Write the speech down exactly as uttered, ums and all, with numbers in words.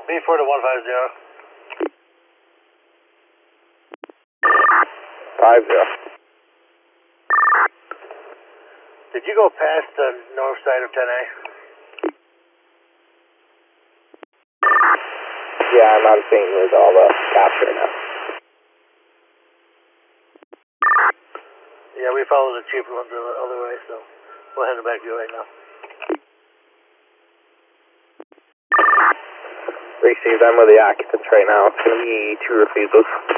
B four to one five zero. Five zero. Did you go past the north side of ten A? Yeah, I'm on Saint Louis all the capture now. Yeah, we followed the chief one the other way, so we'll head back to you right now. Received, I'm with the occupants right now. It's going to be two refusals.